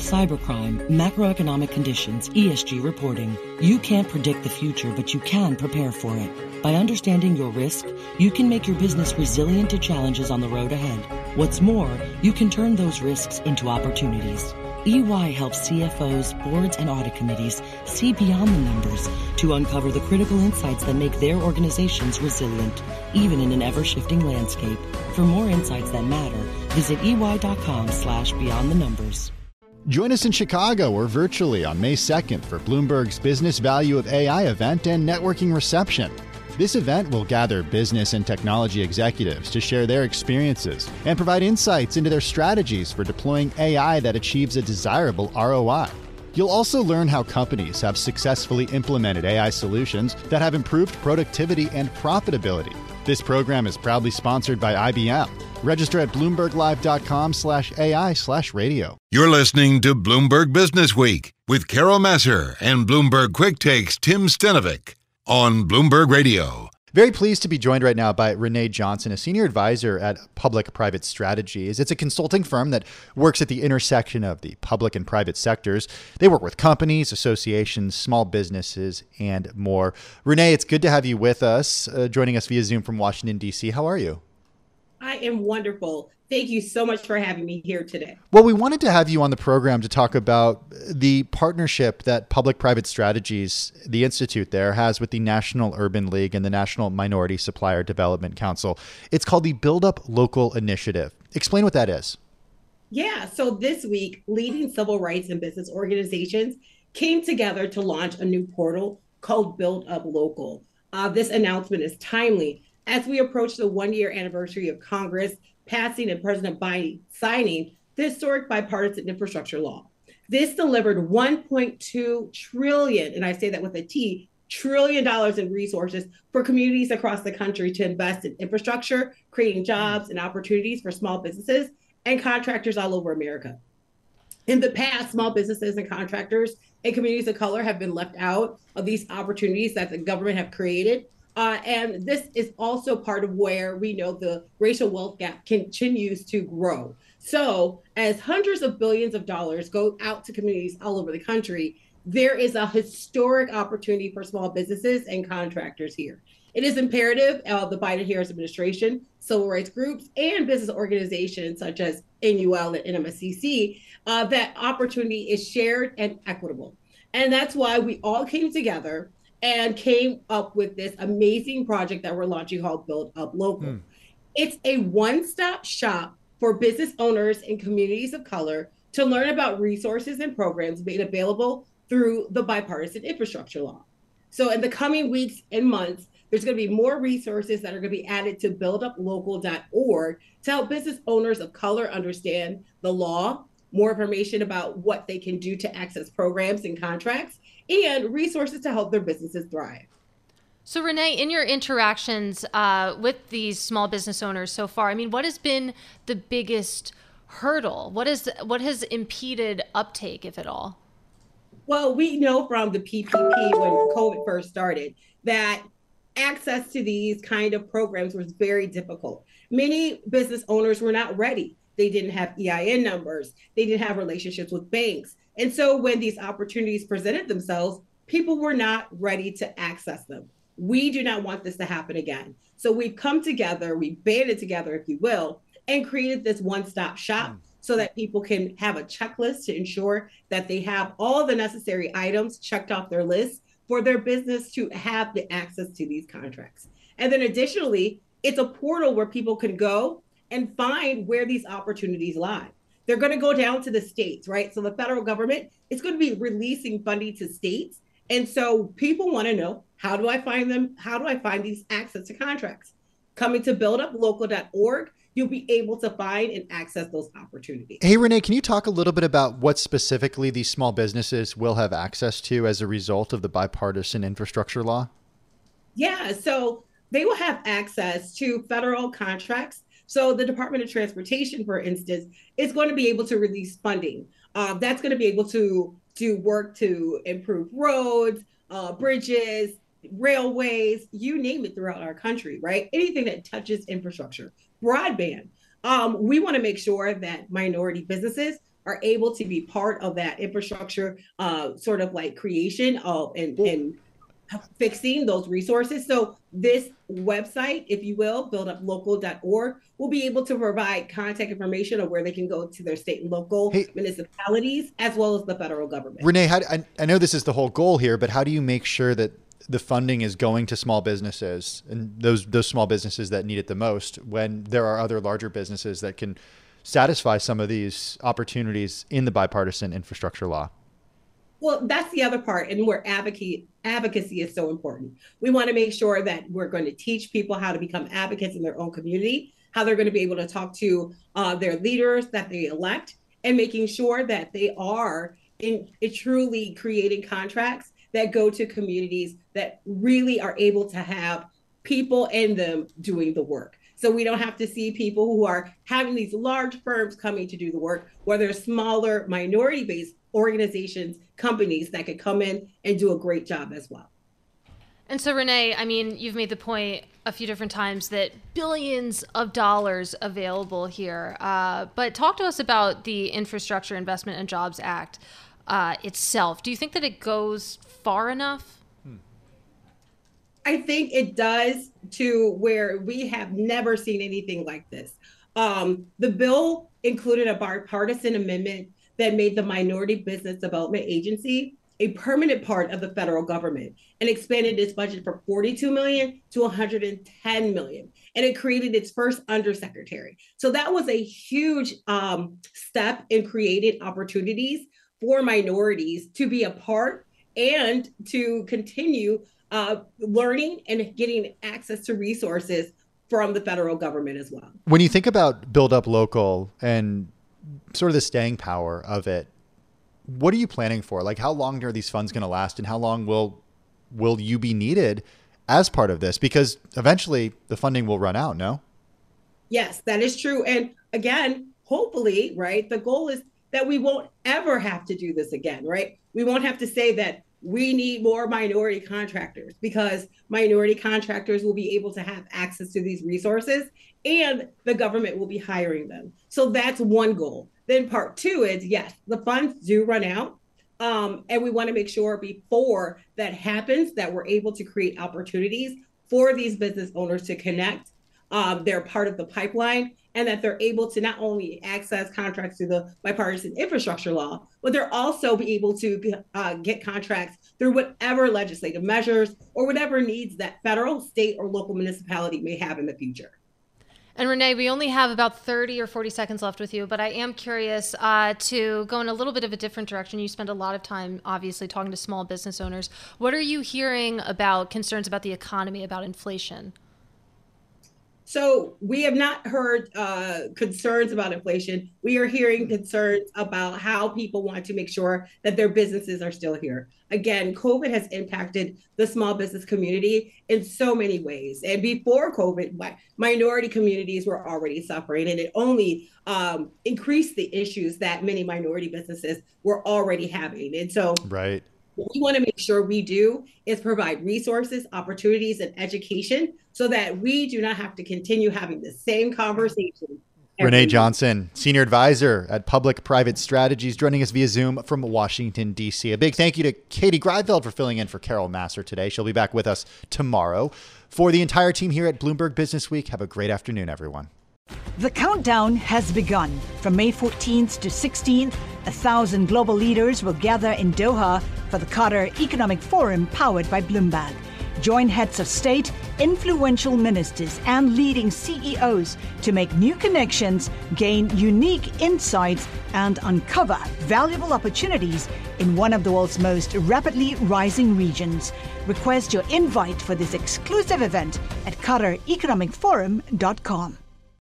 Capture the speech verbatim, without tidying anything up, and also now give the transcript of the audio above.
cybercrime, macroeconomic conditions, E S G reporting. You can't predict the future, but you can prepare for it. By understanding your risk, you can make your business resilient to challenges on the road ahead. What's more, you can turn those risks into opportunities. E Y helps C F Os, boards, and audit committees see beyond the numbers to uncover the critical insights that make their organizations resilient, even in an ever-shifting landscape. For more insights that matter, visit ey.com slash beyond the numbers. Join us in Chicago or virtually on May second for Bloomberg's Business Value of A I event and networking reception. This event will gather business and technology executives to share their experiences and provide insights into their strategies for deploying A I that achieves a desirable R O I. You'll also learn how companies have successfully implemented A I solutions that have improved productivity and profitability. This program is proudly sponsored by I B M. Register at bloomberglive.com slash AI slash radio. You're listening to Bloomberg Business Week with Carol Messer and Bloomberg Quick Takes Tim Stenovic on Bloomberg Radio. Very pleased to be joined right now by Renee Johnson, a senior advisor at Public-Private Strategies. It's a consulting firm that works at the intersection of the public and private sectors. They work with companies, associations, small businesses, and more. Renee, it's good to have you with us, uh, joining us via Zoom from Washington, D C. How are you? I am wonderful. Thank you so much for having me here today. Well, we wanted to have you on the program to talk about the partnership that Public-Private Strategies, the institute there, has with the National Urban League and the National Minority Supplier Development Council. It's called the Build Up Local Initiative. Explain what that is. Yeah, so this week, leading civil rights and business organizations came together to launch a new portal called Build Up Local. Uh, this announcement is timely as we approach the one-year anniversary of Congress passing and President Biden signing the historic bipartisan infrastructure law. This delivered one point two trillion, and I say that with a T, trillion dollars in resources for communities across the country to invest in infrastructure, creating jobs and opportunities for small businesses and contractors all over America. In the past, small businesses and contractors and communities of color have been left out of these opportunities that the government have created. Uh, and this is also part of where we know the racial wealth gap continues to grow. So as hundreds of billions of dollars go out to communities all over the country, there is a historic opportunity for small businesses and contractors here. It is imperative uh, the Biden-Harris administration, civil rights groups, and business organizations such as N U L and N M S C C, uh, that opportunity is shared and equitable. And that's why we all came together and came up with this amazing project that we're launching called Build Up Local. Mm. It's a one-stop shop for business owners and communities of color to learn about resources and programs made available through the bipartisan infrastructure law. So in the coming weeks and months, there's going to be more resources that are going to be added to build up local dot org to help business owners of color understand the law, more information about what they can do to access programs and contracts, and resources to help their businesses thrive. So Renee, in your interactions uh, with these small business owners so far, I mean, what has been the biggest hurdle? What is what has impeded uptake, if at all? Well, we know from the P P P when COVID first started that access to these kind of programs was very difficult. Many business owners were not ready. They didn't have E I N numbers. They didn't have relationships with banks. And so when these opportunities presented themselves, people were not ready to access them. We do not want this to happen again. So we've come together, we banded together, if you will, and created this one-stop shop so that people can have a checklist to ensure that they have all the necessary items checked off their list for their business to have the access to these contracts. And then additionally, it's a portal where people can go and find where these opportunities lie. They're going to go down to the states, right? So the federal government is going to be releasing funding to states. And so people want to know, how do I find them? How do I find these access to contracts? Coming to build up local dot org, you'll be able to find and access those opportunities. Hey, Renee, can you talk a little bit about what specifically these small businesses will have access to as a result of the bipartisan infrastructure law? Yeah, so they will have access to federal contracts. So the Department of Transportation, for instance, is going to be able to release funding. Uh, that's going to be able to do work to improve roads, uh, bridges, railways, you name it throughout our country, right? Anything that touches infrastructure, broadband. Um, we want to make sure that minority businesses are able to be part of that infrastructure, uh, sort of like creation of and, and fixing those resources. So this website, if you will, build up local dot org, will be able to provide contact information of where they can go to their state and local hey, municipalities, as well as the federal government. Renee, how, I, I know this is the whole goal here, but how do you make sure that the funding is going to small businesses and those those small businesses that need it the most when there are other larger businesses that can satisfy some of these opportunities in the bipartisan infrastructure law? Well, that's the other part, and where advocate advocacy is so important. We want to make sure that we're going to teach people how to become advocates in their own community, how they're going to be able to talk to uh, their leaders that they elect, and making sure that they are in, in truly creating contracts that go to communities that really are able to have people in them doing the work. So we don't have to see people who are having these large firms coming to do the work, where there's smaller minority-based organizations, companies that could come in and do a great job as well. And so, Renee, I mean, you've made the point a few different times that billions of dollars available here. Uh, but talk to us about the Infrastructure Investment and Jobs Act uh, itself. Do you think that it goes far enough? I think it does, to where we have never seen anything like this. Um, the bill included a bipartisan amendment that made the Minority Business Development Agency a permanent part of the federal government and expanded its budget from forty-two million dollars to one hundred ten million dollars. And it created its first undersecretary. So that was a huge um, step in creating opportunities for minorities to be a part and to continue uh, learning and getting access to resources from the federal government as well. When you think about Build Up Local and sort of the staying power of it, what are you planning for? Like, how long are these funds going to last, and how long will will you be needed as part of this? Because eventually the funding will run out, no? Yes, that is true. And again, hopefully, right, the goal is that we won't ever have to do this again, right? We won't have to say that we need more minority contractors, because minority contractors will be able to have access to these resources and the government will be hiring them. So that's one goal. Then part two is, yes, the funds do run out. Um, and we want to make sure before that happens that we're able to create opportunities for these business owners to connect. Um, they're part of the pipeline, and that they're able to not only access contracts through the bipartisan infrastructure law, but they're also be able to uh, get contracts through whatever legislative measures or whatever needs that federal, state, or local municipality may have in the future. And Renee, we only have about thirty or forty seconds left with you, but I am curious uh, to go in a little bit of a different direction. You spend a lot of time, obviously, talking to small business owners. What are you hearing about concerns about the economy, about inflation? So we have not heard uh, concerns about inflation. We are hearing concerns about how people want to make sure that their businesses are still here. Again, COVID has impacted the small business community in so many ways. And before COVID, minority communities were already suffering, and it only um, increased the issues that many minority businesses were already having. And so, right. What we want to make sure we do is provide resources, opportunities, and education so that we do not have to continue having the same conversation. Renee Johnson, Senior Advisor at Public-Private Strategies, joining us via Zoom from Washington, D C. A big thank you to Katie Greifeld for filling in for Carol Massar today. She'll be back with us tomorrow. For the entire team here at Bloomberg Business Week, have a great afternoon, everyone. The countdown has begun. From May fourteenth to sixteenth, a thousand global leaders will gather in Doha for the Qatar Economic Forum powered by Bloomberg. Join heads of state, influential ministers, and leading C E Os to make new connections, gain unique insights, and uncover valuable opportunities in one of the world's most rapidly rising regions. Request your invite for this exclusive event at qatar economic forum dot com.